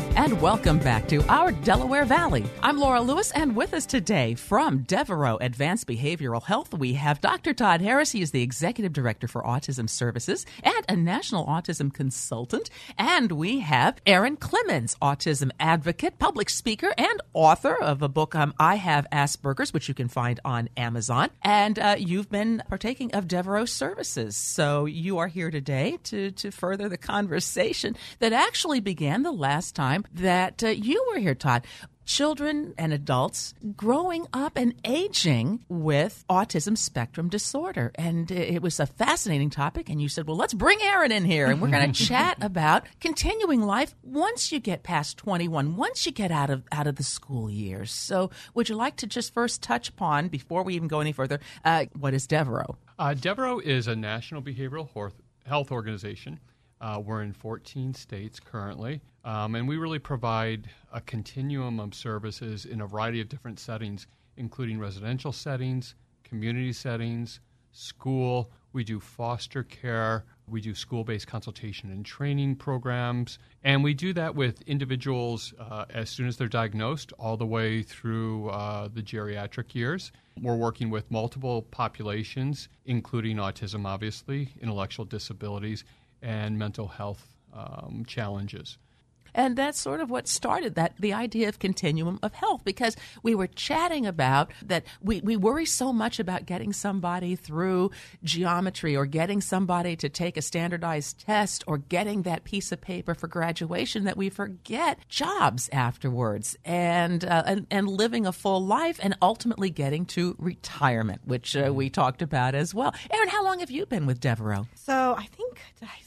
And welcome back to our Delaware Valley. I'm Laura Lewis, and with us today from Devereaux Advanced Behavioral Health, we have Dr. Todd Harris. He is the Executive Director for Autism Services and a National Autism Consultant. And we have Erin Clemens, Autism Advocate, public speaker, and author of a book, I Have Asperger's, which you can find on Amazon. And you've been partaking of Devereaux services. So you are here today to further the conversation that actually began the last time that you were here, Todd. Children and adults growing up and aging with autism spectrum disorder. And it was a fascinating topic. And you said, well, let's bring Erin in here. And we're going to chat about continuing life once you get past 21, once you get out of the school years. So would you like to just first touch upon, before we even go any further, what is Devereaux? Devereaux is a national behavioral health organization. We're in 14 states currently, and we really provide a continuum of services in a variety of different settings, including residential settings, community settings, school. We do foster care. We do school-based consultation and training programs, and we do that with individuals as soon as they're diagnosed all the way through the geriatric years. We're working with multiple populations, including autism, obviously, intellectual disabilities, and mental health challenges. And that's sort of what started the idea of continuum of health, because we were chatting about that we worry so much about getting somebody through geometry or getting somebody to take a standardized test or getting that piece of paper for graduation that we forget jobs afterwards and living a full life and ultimately getting to retirement, which we talked about as well. Erin, how long have you been with Devereaux? So I think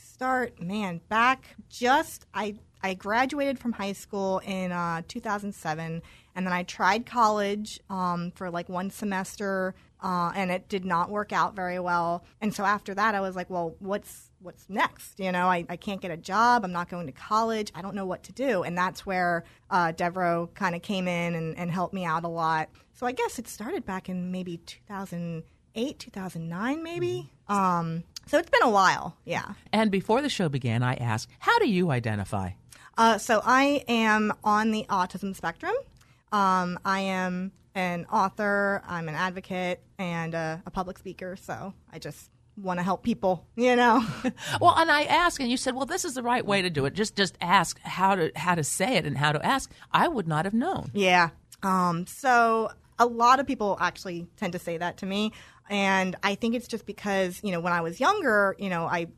I graduated from high school in 2007, and then I tried college for like one semester, and it did not work out very well. And so after that, I was like, well, what's next? You know, I can't get a job. I'm not going to college. I don't know what to do. And that's where Devereaux kind of came in and helped me out a lot. So I guess it started back in maybe 2008, 2009 maybe. So it's been a while, yeah. And before the show began, I asked, how do you identify? So I am on the autism spectrum. I am an author, I'm an advocate, and a public speaker, so I just want to help people, you know. Well, and I asked, and you said, well, this is the right way to do it. Just ask how to say it and how to ask. I would not have known. Yeah. So a lot of people actually tend to say that to me. And I think it's just because, you know, when I was younger, you know, I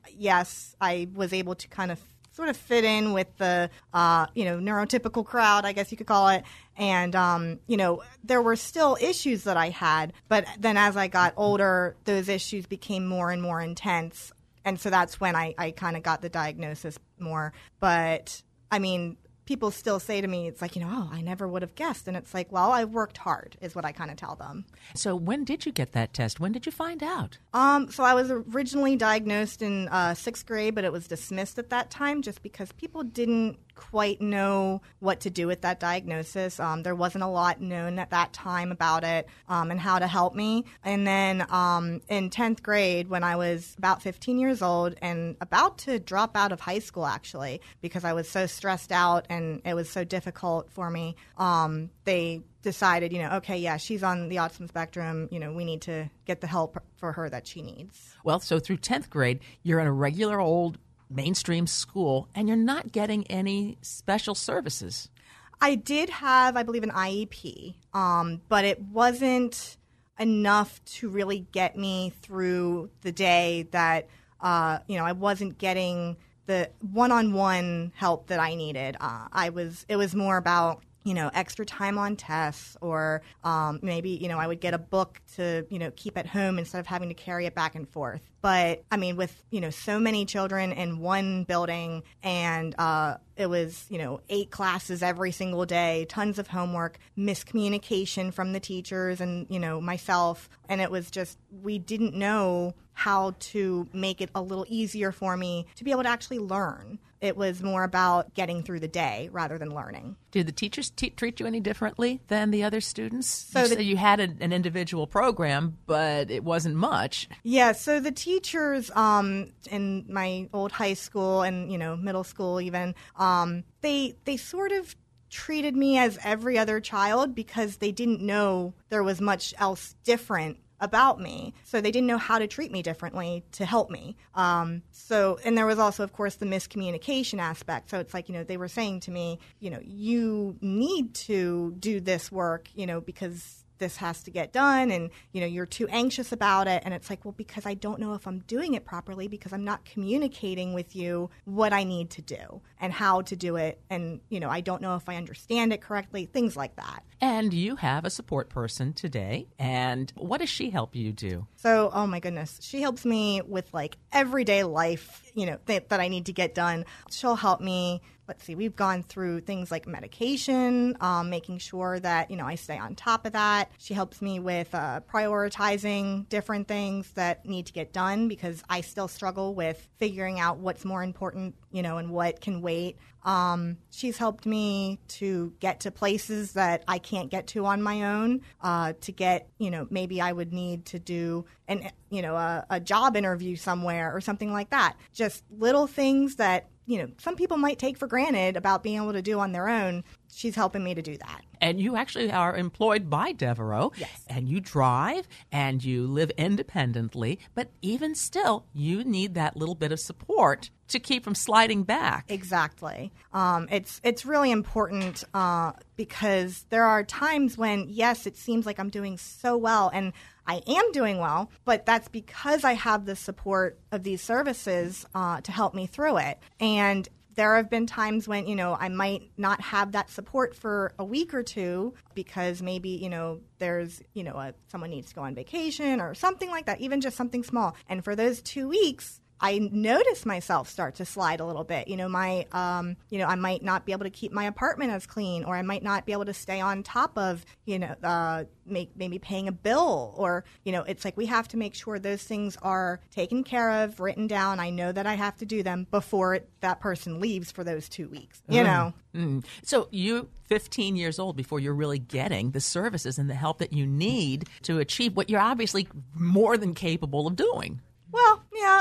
was able to kind of sort of fit in with the, neurotypical crowd, I guess you could call it. And, there were still issues that I had. But then as I got older, those issues became more and more intense. And so that's when I kind of got the diagnosis more. But, I mean, people still say to me, it's like, I never would have guessed. And it's like, well, I worked hard is what I kind of tell them. So when did you get that test? When did you find out? So I was originally diagnosed in 6th grade, but it was dismissed at that time just because people didn't quite know what to do with that diagnosis. There wasn't a lot known at that time about it and how to help me. And then in 10th grade, when I was about 15 years old and about to drop out of high school, actually, because I was so stressed out and it was so difficult for me, they decided, okay, yeah, she's on the autism spectrum. We need to get the help for her that she needs. Well, so through 10th grade, you're in a regular old mainstream school, and you're not getting any special services. I did have, I believe, an IEP, but it wasn't enough to really get me through the day that, I wasn't getting the one-on-one help that I needed. It was more about, extra time on tests or maybe, I would get a book to, keep at home instead of having to carry it back and forth. But, I mean, with, so many children in one building and it was, 8 classes every single day, tons of homework, miscommunication from the teachers and, myself. And it was just, we didn't know how to make it a little easier for me to be able to actually learn. It was more about getting through the day rather than learning. Did the teachers treat you any differently than the other students? So you said you had an individual program, but it wasn't much. Yeah, so the teachers in my old high school and, middle school even, they sort of treated me as every other child because they didn't know there was much else different about me. So they didn't know how to treat me differently to help me. And there was also, of course, the miscommunication aspect. So it's like, they were saying to me, you need to do this work, because this has to get done and, you're too anxious about it. And it's like, well, because I don't know if I'm doing it properly because I'm not communicating with you what I need to do and how to do it. And, I don't know if I understand it correctly, things like that. And you have a support person today. And what does she help you do? So, oh my goodness, she helps me with like everyday life, that I need to get done. She'll help me. Let's see, we've gone through things like medication, making sure that, I stay on top of that. She helps me with prioritizing different things that need to get done because I still struggle with figuring out what's more important, and what can wait. She's helped me to get to places that I can't get to on my own, to get, maybe I would need to do a job interview somewhere or something like that. Just little things that, some people might take for granted about being able to do on their own. She's helping me to do that. And you actually are employed by Devereaux. Yes. And you drive and you live independently. But even still, you need that little bit of support to keep from sliding back. Exactly. It's really important because there are times when, yes, it seems like I'm doing so well and I am doing well, but that's because I have the support of these services to help me through it. And there have been times when, I might not have that support for a week or two because maybe, there's, someone needs to go on vacation or something like that, even just something small. And for those 2 weeks, I notice myself start to slide a little bit. I might not be able to keep my apartment as clean, or I might not be able to stay on top of, maybe paying a bill, or, it's like we have to make sure those things are taken care of, written down. I know that I have to do them before that person leaves for those 2 weeks, So you're 15 years old before you're really getting the services and the help that you need to achieve what you're obviously more than capable of doing. Well, yeah,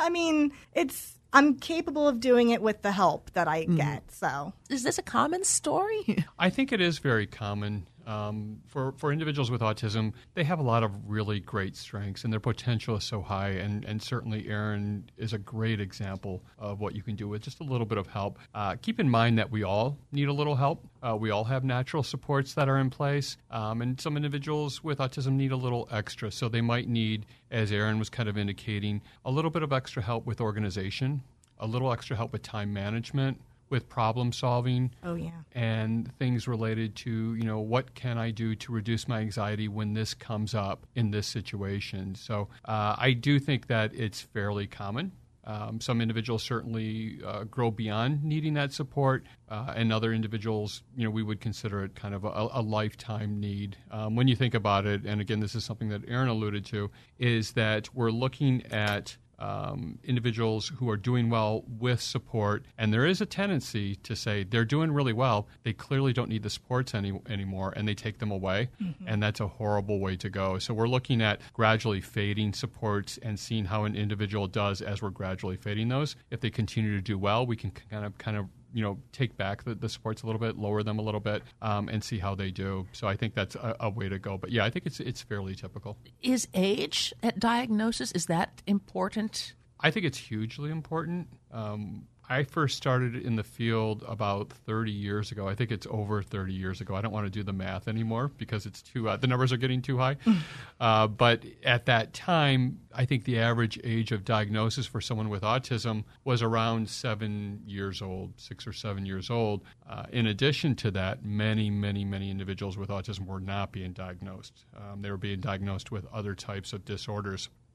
I'm capable of doing it with the help that I get, so. Is this a common story? I think it is very common. For individuals with autism, they have a lot of really great strengths, and their potential is so high, and certainly Erin is a great example of what you can do with just a little bit of help. Keep in mind that we all need a little help. We all have natural supports that are in place, and some individuals with autism need a little extra, so they might need, as Erin was kind of indicating, a little bit of extra help with organization, a little extra help with time management, with problem solving. Oh, yeah. And things related to, what can I do to reduce my anxiety when this comes up in this situation? So I do think that it's fairly common. Some individuals certainly grow beyond needing that support, and other individuals, we would consider it kind of a lifetime need. When you think about it, and again, this is something that Erin alluded to, is that we're looking at individuals who are doing well with support, and there is a tendency to say they're doing really well, they clearly don't need the supports anymore, and they take them away, and that's a horrible way to go. So we're looking at gradually fading supports and seeing how an individual does as we're gradually fading those. If they continue to do well, we can kind of take back the supports a little bit, lower them a little bit, and see how they do. So I think that's a way to go. But yeah, I think it's fairly typical. Is age at diagnosis, is that important? I think it's hugely important. I first started in the field about 30 years ago. I think it's over 30 years ago. I don't want to do the math anymore because it's too the numbers are getting too high. But at that time, I think the average age of diagnosis for someone with autism was around 7 years old, 6 or 7 years old. In addition to that, many individuals with autism were not being diagnosed. They were being diagnosed with other types of disorders.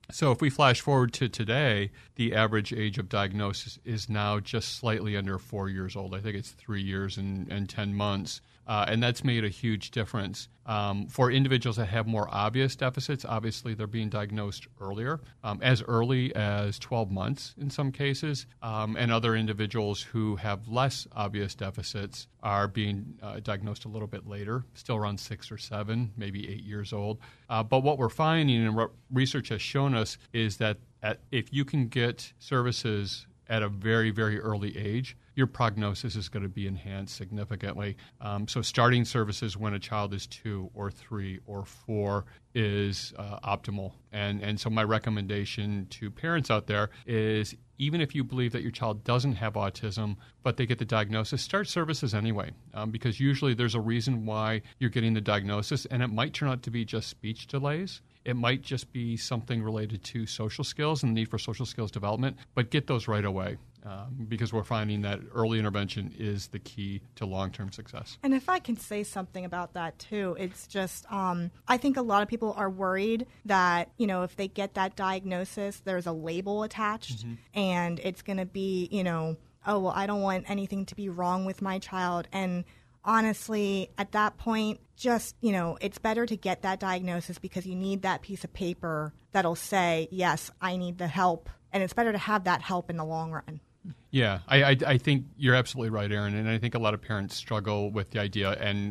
So if we flash forward to today, the average age of diagnosis is now just slightly under 4 years old. I think it's 3 years and 10 months. And that's made a huge difference. For individuals that have more obvious deficits, obviously they're being diagnosed earlier, as early as 12 months in some cases. And other individuals who have less obvious deficits are being diagnosed a little bit later, still around 6 or 7, maybe 8 years old. But what we're finding and what research has shown us is that if you can get services at a very, very early age, your prognosis is going to be enhanced significantly. So starting services when a child is 2 or 3 or 4 is optimal. And so my recommendation to parents out there is, even if you believe that your child doesn't have autism, but they get the diagnosis, start services anyway, because usually there's a reason why you're getting the diagnosis, and it might turn out to be just speech delays. It might just be something related to social skills and the need for social skills development, but get those right away, because we're finding that early intervention is the key to long-term success. And if I can say something about that too, it's just I think a lot of people are worried that, if they get that diagnosis, there's a label attached, and it's going to be, oh, well, I don't want anything to be wrong with my child. And honestly, at that point, just, it's better to get that diagnosis because you need that piece of paper that'll say, yes, I need the help. And it's better to have that help in the long run. Yeah, I think you're absolutely right, Erin. And I think a lot of parents struggle with the idea and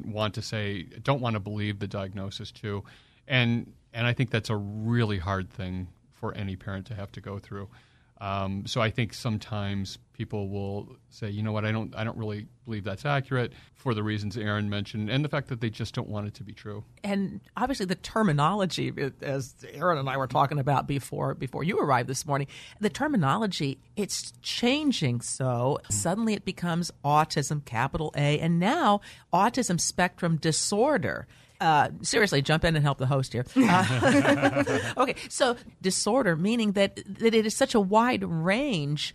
don't want to believe the diagnosis too. And I think that's a really hard thing for any parent to have to go through. So I think sometimes people will say, you know what, I don't really believe that's accurate for the reasons Erin mentioned and the fact that they just don't want it to be true. And obviously the terminology, as Erin and I were talking about before you arrived this morning, the terminology, it's changing. So suddenly it becomes autism, capital A, and now autism spectrum disorder. Seriously, jump in and help the host here. Okay, so disorder, meaning that it is such a wide range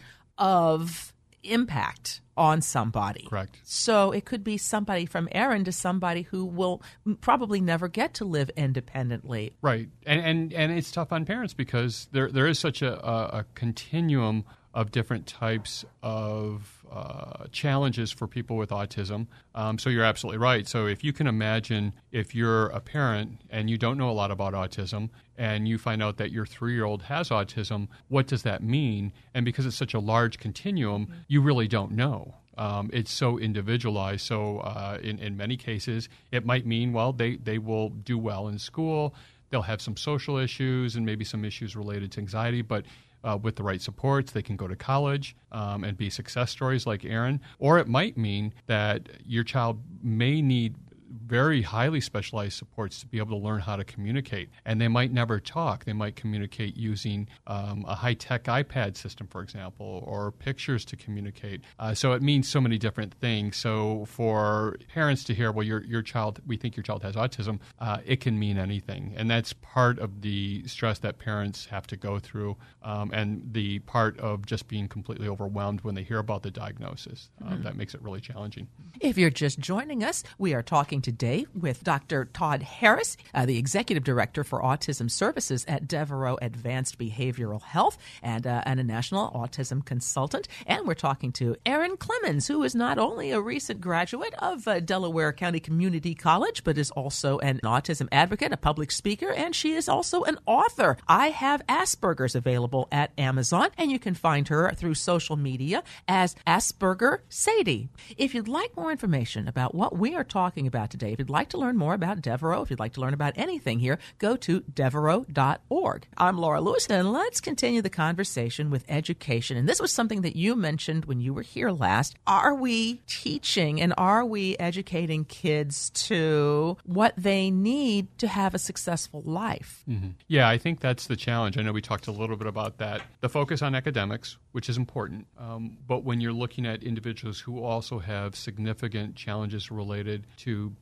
of impact on somebody. Correct. So it could be somebody from Erin to somebody who will probably never get to live independently. Right, and it's tough on parents because there is such a continuum of different types of challenges for people with autism. So you're absolutely right. So if you can imagine if you're a parent and you don't know a lot about autism and you find out that your 3-year-old has autism, what does that mean? And because it's such a large continuum, you really don't know. It's so individualized. So in many cases, it might mean, well, they will do well in school. They'll have some social issues and maybe some issues related to anxiety, but with the right supports, they can go to college and be success stories like Erin. Or it might mean that your child may need very highly specialized supports to be able to learn how to communicate. And they might never talk. They might communicate using a high-tech iPad system, for example, or pictures to communicate. So it means so many different things. So for parents to hear, well, your child, we think your child has autism, it can mean anything. And that's part of the stress that parents have to go through and the part of just being completely overwhelmed when they hear about the diagnosis. That makes it really challenging. If you're just joining us, we are talking today with Dr. Todd Harris, the Executive Director for Autism Services at Devereaux Advanced Behavioral Health and a National Autism Consultant. And we're talking to Erin Clemens, who is not only a recent graduate of Delaware County Community College, but is also an autism advocate, a public speaker, and she is also an author. I Have Asperger's available at Amazon, and you can find her through social media as Asperger Sadie. If you'd like more information about what we are talking about today, if you'd like to learn more about Devereaux, if you'd like to learn about anything here, go to devereaux.org. I'm Laura Lewis, and let's continue the conversation with education. And this was something that you mentioned when you were here last. Are we teaching and are we educating kids to what they need to have a successful life? Mm-hmm. Yeah, I think that's the challenge. I know we talked a little bit about that. The focus on academics, which is important, but when you're looking at individuals who also have significant challenges related to behavior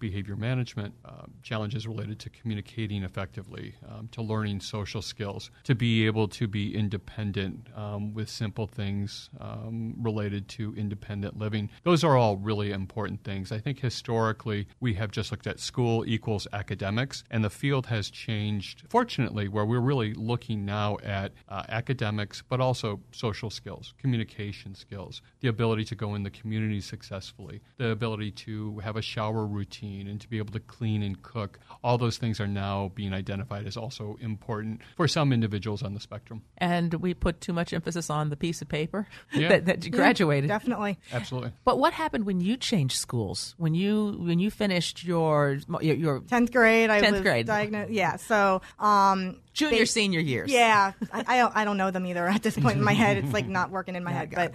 behavior management challenges related to communicating effectively, to learning social skills, to be able to be independent with simple things related to independent living. Those are all really important things. I think historically we have just looked at school equals academics, and the field has changed, fortunately, where we're really looking now at academics, but also social skills, communication skills, the ability to go in the community successfully, the ability to have a shower routine and to be able to clean and cook. All those things are now being identified as also important for some individuals on the spectrum. And we put too much emphasis on the piece of paper Yeah. that you graduated. Definitely. Absolutely. But what happened when you changed schools? When you finished your 10th grade, I 10th was grade. diagnosed. Yeah, so junior, senior years? yeah, I don't know them either at this point in my head. It's like not working in my head. But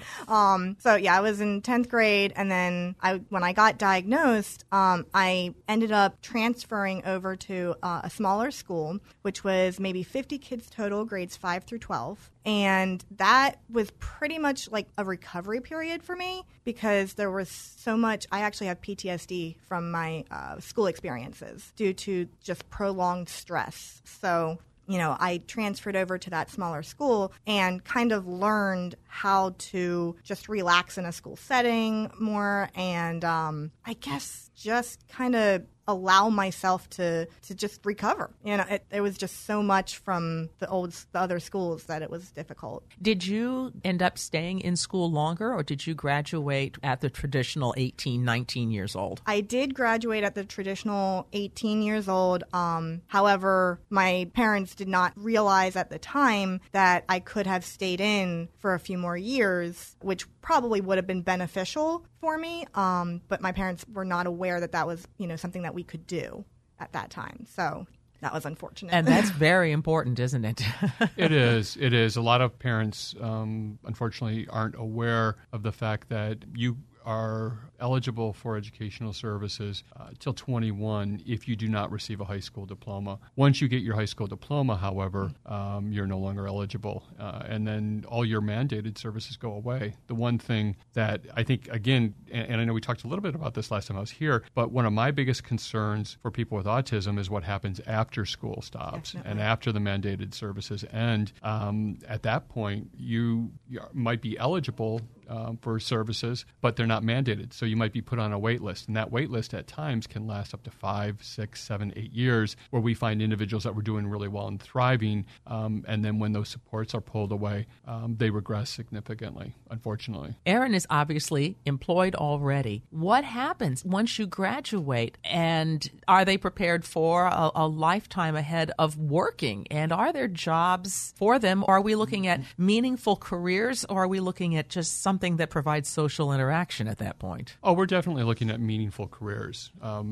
so yeah, I was in 10th grade, and then when I got diagnosed, I ended up transferring over to a smaller school, which was maybe 50 kids total, grades 5 through 12. And that was pretty much like a recovery period for me because there was so much. I actually have PTSD from my school experiences due to just prolonged stress. So, I transferred over to that smaller school and kind of learned how to just relax in a school setting more and I guess just kind of allow myself to just recover. There was just so much from the other schools that it was difficult. Did you end up staying in school longer, or did you graduate at the traditional 18, 19 years old? I did graduate at the traditional 18 years old. However, my parents did not realize at the time that I could have stayed in for a few more years, which probably would have been beneficial for me. But my parents were not aware that that was, something that we could do at that time. So that was unfortunate. And that's very important, isn't it? It is. It is. A lot of parents, unfortunately, aren't aware of the fact that you are eligible for educational services till 21 if you do not receive a high school diploma. Once you get your high school diploma, however, you're no longer eligible. And then all your mandated services go away. The one thing that I think, again, and I know we talked a little bit about this last time I was here, but one of my biggest concerns for people with autism is what happens after school stops. Definitely. And after the mandated services end. At that point, you might be eligible for services, but they're not mandated. So you might be put on a wait list. And that wait list at times can last up to 5, 6, 7, 8 years, where we find individuals that were doing really well and thriving. And then when those supports are pulled away, they regress significantly, unfortunately. Aaron is obviously employed already. What happens once you graduate? And are they prepared for a lifetime ahead of working? And are there jobs for them? Or are we looking at meaningful careers, or are we looking at just something that provides social interaction at that point? Oh, we're definitely looking at meaningful careers.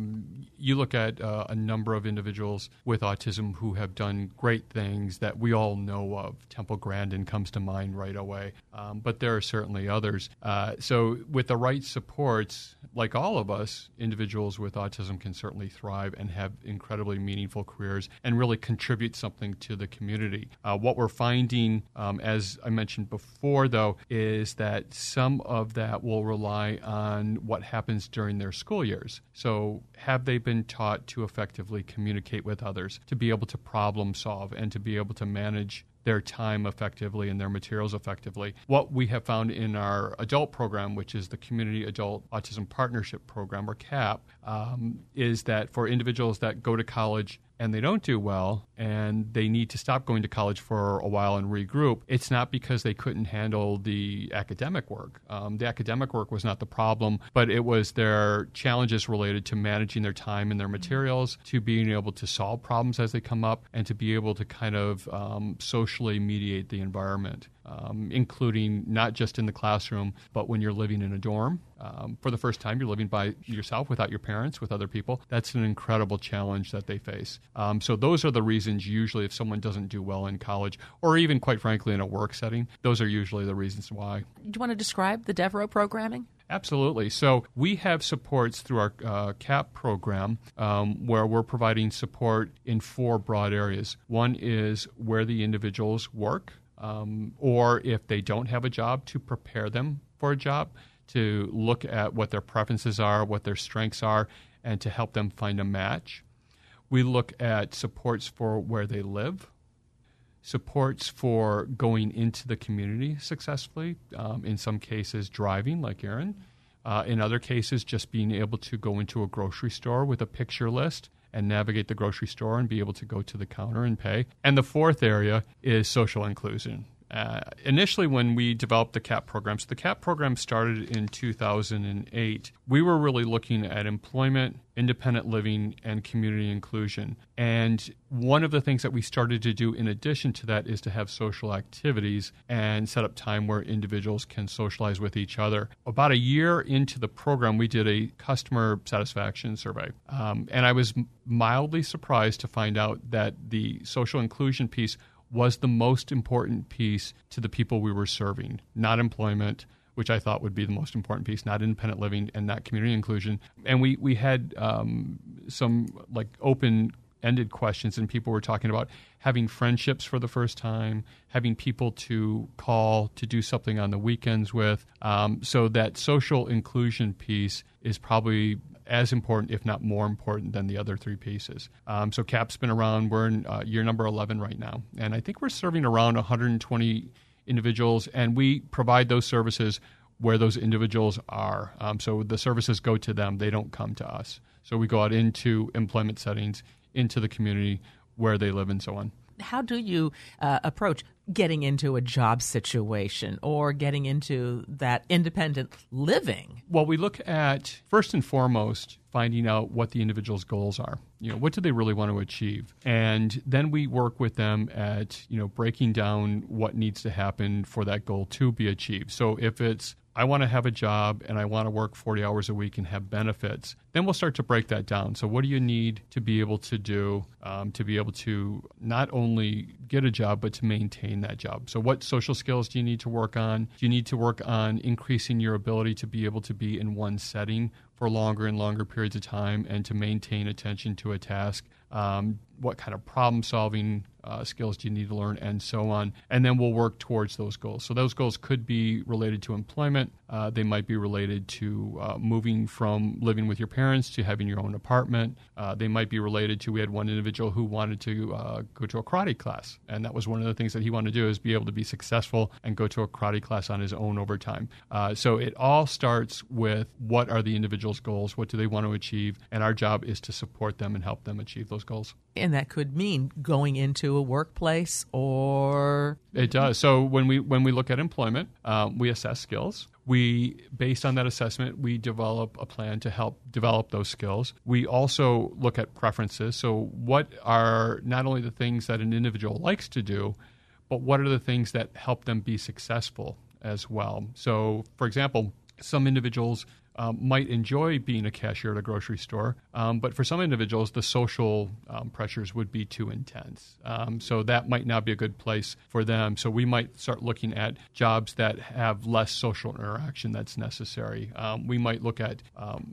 You look at a number of individuals with autism who have done great things that we all know of. Temple Grandin comes to mind right away, but there are certainly others. So with the right supports, like all of us, individuals with autism can certainly thrive and have incredibly meaningful careers and really contribute something to the community. What we're finding, as I mentioned before, though, is that some of that will rely on what happens during their school years. So have they been taught to effectively communicate with others, to be able to problem solve, and to be able to manage their time effectively and their materials effectively? What we have found in our adult program, which is the Community Adult Autism Partnership Program, or CAP, is that for individuals that go to college and they don't do well and they need to stop going to college for a while and regroup, it's not because they couldn't handle the academic work. The academic work was not the problem, but it was their challenges related to managing their time and their materials, to being able to solve problems as they come up, and to be able to kind of socially mediate the environment, including not just in the classroom, but when you're living in a dorm. For the first time, you're living by yourself without your parents, with other people. That's an incredible challenge that they face. So those are the reasons usually if someone doesn't do well in college, or even, quite frankly, in a work setting, those are usually the reasons why. Do you want to describe the Devereaux programming? Absolutely. So we have supports through our CAP program where we're providing support in 4 broad areas. One is where the individuals work, or if they don't have a job, to prepare them for a job, to look at what their preferences are, what their strengths are, and to help them find a match. We look at supports for where they live, supports for going into the community successfully, in some cases driving like Aaron, in other cases just being able to go into a grocery store with a picture list and navigate the grocery store and be able to go to the counter and pay. And the fourth area is social inclusion. Initially, when we developed the CAP program, so the CAP program started in 2008, we were really looking at employment, independent living, and community inclusion. And one of the things that we started to do in addition to that is to have social activities and set up time where individuals can socialize with each other. About a year into the program, we did a customer satisfaction survey. And I was mildly surprised to find out that the social inclusion piece was the most important piece to the people we were serving, not employment, which I thought would be the most important piece, not independent living and not community inclusion. And we had some like open-ended questions, and people were talking about having friendships for the first time, having people to call to do something on the weekends with. So that social inclusion piece is probably as important, if not more important, than the other three pieces. So CAP's been around. We're in year number 11 right now. And I think we're serving around 120 individuals, and we provide those services where those individuals are. So the services go to them. They don't come to us. So we go out into employment settings, into the community where they live and so on. How do you approach getting into a job situation or getting into that independent living? Well, we look at, first and foremost, finding out what the individual's goals are. What do they really want to achieve? And then we work with them at, breaking down what needs to happen for that goal to be achieved. So if it's, I want to have a job and I want to work 40 hours a week and have benefits, then we'll start to break that down. So what do you need to be able to do to be able to not only get a job, but to maintain that job? So what social skills do you need to work on? Do you need to work on increasing your ability to be able to be in one setting for longer and longer periods of time and to maintain attention to a task? What kind of problem-solving skills do you need to learn, and so on. And then we'll work towards those goals. So those goals could be related to employment. They might be related to moving from living with your parents to having your own apartment. They might be related to, we had one individual who wanted to go to a karate class. And that was one of the things that he wanted to do, is be able to be successful and go to a karate class on his own over time. So it all starts with, what are the individual's goals? What do they want to achieve? And our job is to support them and help them achieve those goals. And that could mean going into a workplace, or... It does. So when we look at employment, we assess skills. Based on that assessment, we develop a plan to help develop those skills. We also look at preferences. So what are not only the things that an individual likes to do, but what are the things that help them be successful as well? So, for example, some individuals might enjoy being a cashier at a grocery store, but for some individuals, the social pressures would be too intense. So that might not be a good place for them. So we might start looking at jobs that have less social interaction that's necessary. We might look at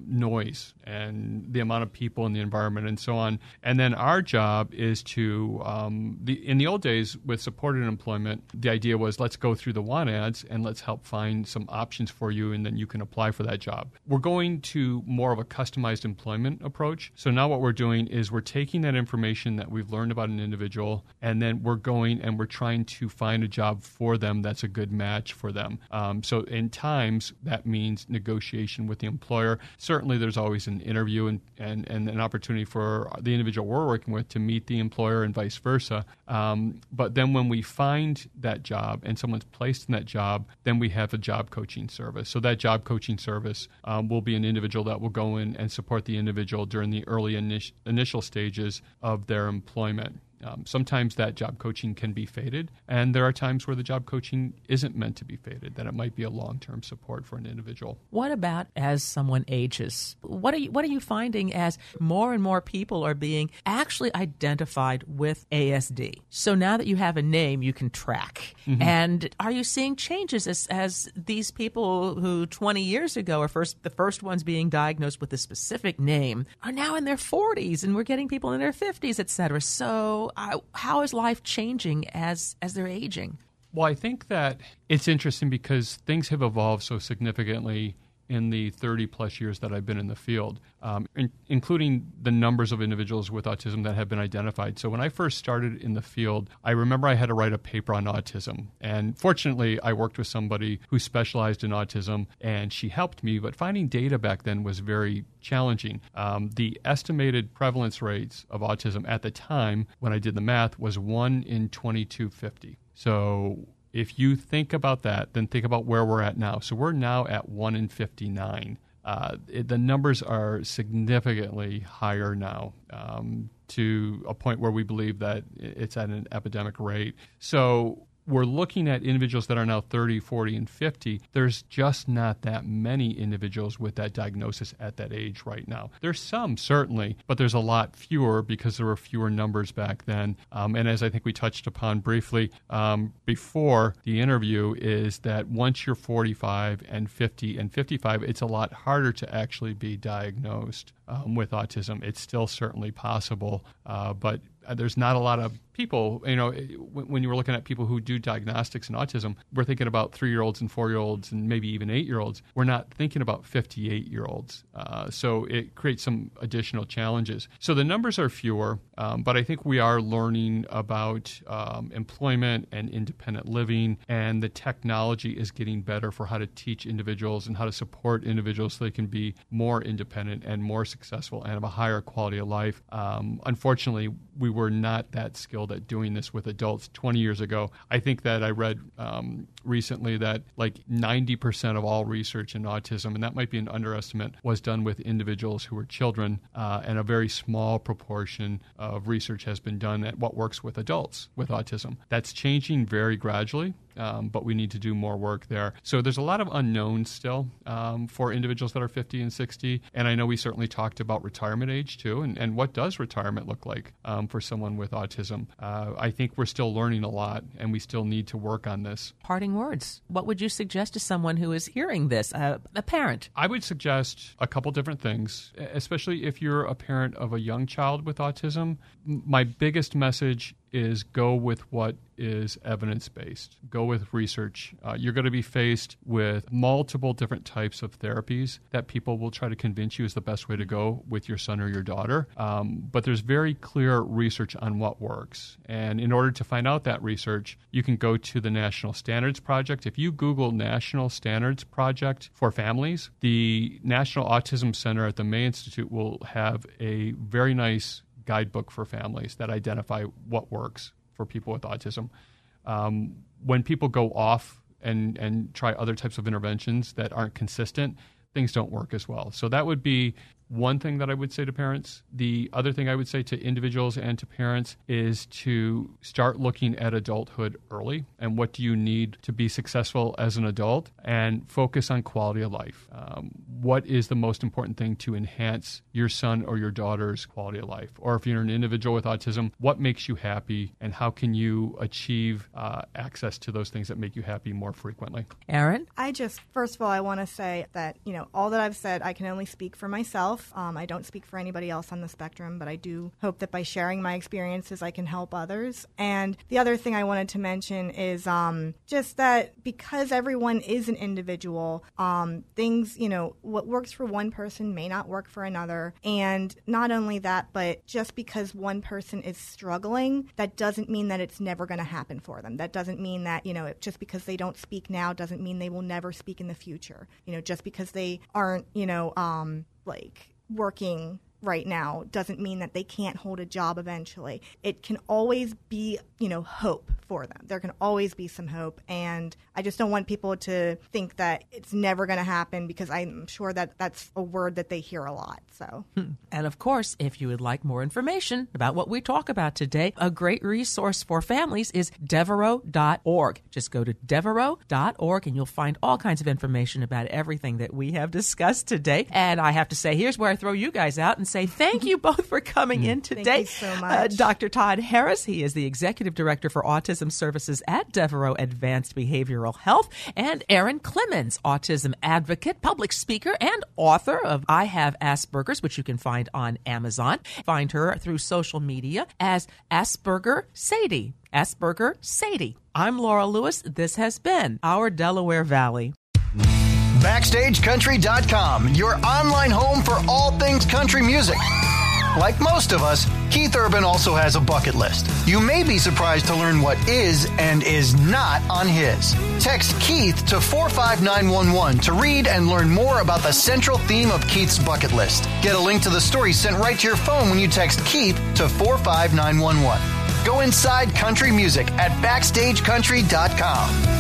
noise and the amount of people in the environment and so on. And then our job is to, in the old days with supported employment, the idea was, let's go through the want ads and let's help find some options for you, and then you can apply for that job. We're going to more of a customized employment approach. So now what we're doing is we're taking that information that we've learned about an individual, and then we're going and we're trying to find a job for them that's a good match for them. So in times, that means negotiation with the employer. Certainly there's always an interview and an opportunity for the individual we're working with to meet the employer and vice versa. But then when we find that job and someone's placed in that job, then we have a job coaching service. So that job coaching service will be an individual that will go in and support the individual during the early initial stages of their employment. Sometimes that job coaching can be fated, and there are times where the job coaching isn't meant to be fated, that it might be a long-term support for an individual. What about as someone ages? What are you finding as more and more people are being actually identified with ASD? So now that you have a name, you can track. Mm-hmm. And are you seeing changes as these people who 20 years ago are the first ones being diagnosed with a specific name are now in their 40s, and we're getting people in their 50s, et cetera? So how is life changing as they're aging? Well, I think that it's interesting because things have evolved so significantly in the 30-plus years that I've been in the field, including the numbers of individuals with autism that have been identified. So when I first started in the field, I remember I had to write a paper on autism. And fortunately, I worked with somebody who specialized in autism, and she helped me. But finding data back then was very challenging. The estimated prevalence rates of autism at the time, when I did the math, was 1 in 2250. So if you think about that, then think about where we're at now. So we're now at 1 in 59. The numbers are significantly higher now, to a point where we believe that it's at an epidemic rate. So we're looking at individuals that are now 30, 40, and 50. There's just not that many individuals with that diagnosis at that age right now. There's some, certainly, but there's a lot fewer because there were fewer numbers back then. And as I think we touched upon briefly before the interview, is that once you're 45 and 50 and 55, it's a lot harder to actually be diagnosed with autism. It's still certainly possible, but there's not a lot of people, when you were looking at people who do diagnostics in autism, we're thinking about 3-year-olds and 4-year-olds and maybe even 8-year-olds. We're not thinking about 58-year-olds. So it creates some additional challenges. So the numbers are fewer, but I think we are learning about employment and independent living, and the technology is getting better for how to teach individuals and how to support individuals so they can be more independent and more successful and have a higher quality of life. Unfortunately, we were not that skilled at doing this with adults 20 years ago. I think that I read recently that like 90% of all research in autism, and that might be an underestimate, was done with individuals who were children, and a very small proportion of research has been done at what works with adults with autism. That's changing very gradually. But we need to do more work there. So there's a lot of unknowns still for individuals that are 50 and 60. And I know we certainly talked about retirement age too. And what does retirement look like for someone with autism? I think we're still learning a lot, and we still need to work on this. Parting words. What would you suggest to someone who is hearing this, a parent? I would suggest a couple different things, especially if you're a parent of a young child with autism. My biggest message is go with what is evidence-based. Go with research. You're going to be faced with multiple different types of therapies that people will try to convince you is the best way to go with your son or your daughter. But there's very clear research on what works. And in order to find out that research, you can go to the National Standards Project. If you Google National Standards Project for families, the National Autism Center at the May Institute will have a very nice guidebook for families that identify what works for people with autism. When people go off and try other types of interventions that aren't consistent, things don't work as well. So that would be one thing that I would say to parents. The other thing I would say to individuals and to parents is to start looking at adulthood early and what do you need to be successful as an adult, and focus on quality of life. What is the most important thing to enhance your son or your daughter's quality of life? Or if you're an individual with autism, what makes you happy and how can you achieve access to those things that make you happy more frequently? Erin? First of all, I want to say that, all that I've said, I can only speak for myself. I don't speak for anybody else on the spectrum, but I do hope that by sharing my experiences, I can help others. And the other thing I wanted to mention is just that because everyone is an individual, things, what works for one person may not work for another. And not only that, but just because one person is struggling, that doesn't mean that it's never going to happen for them. That doesn't mean that, just because they don't speak now doesn't mean they will never speak in the future. Just because they aren't, working right now doesn't mean that they can't hold a job eventually. It can always be, hope for them. There can always be some hope. And I just don't want people to think that it's never going to happen, because I'm sure that that's a word that they hear a lot. So, And of course, if you would like more information about what we talk about today, a great resource for families is Devereaux.org. Just go to Devereaux.org and you'll find all kinds of information about everything that we have discussed today. And I have to say, here's where I throw you guys out and say thank you both for coming in today. Thank you so much. Dr. Todd Harris, he is the Executive Director for Autism Services at Devereaux Advanced Behavioral Health, and Erin Clemens, autism advocate, public speaker, and author of I Have Asperger's, which you can find on Amazon. Find her through social media as Asperger Sadie. Asperger Sadie. I'm Laura Lewis. This has been Our Delaware Valley. BackstageCountry.com, your online home for all things country music. Like most of us, Keith Urban also has a bucket list. You may be surprised to learn what is and is not on his. Text Keith to 45911 to read and learn more about the central theme of Keith's bucket list. Get a link to the story sent right to your phone when you text Keith to 45911. Go inside country music at BackstageCountry.com.